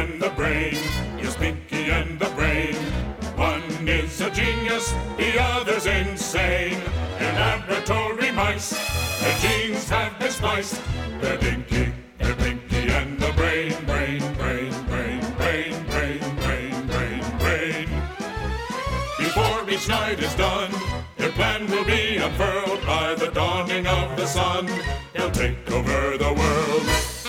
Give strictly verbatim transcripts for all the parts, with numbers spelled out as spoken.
and the Brain. Yes, Pinky and the Brain. One is a genius, the other's insane. In laboratory mice, their genes have been spliced. They're Pinky, they're Pinky and the Brain. Brain, brain, brain, brain, brain, brain, brain, brain. Before each night is done, their plan will be unfurled. By the dawning of the sun, they'll take over the world.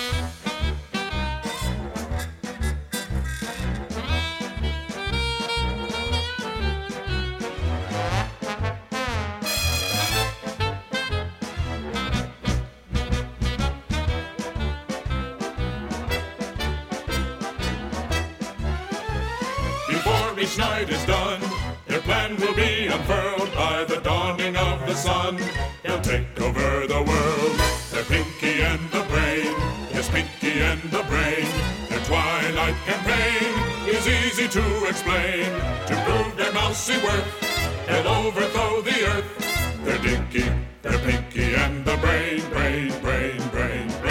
Before each night is done, their plan will be unfurled. By the dawning of the sun, they'll take over the world. They're Pinky and the Brain. Yes, Pinky and the Brain. Their twilight campaign is easy to explain. To prove their mousy worth, they'll overthrow the earth. They're Dinky, they're Pinky and the Brain. Brain, brain, brain, brain.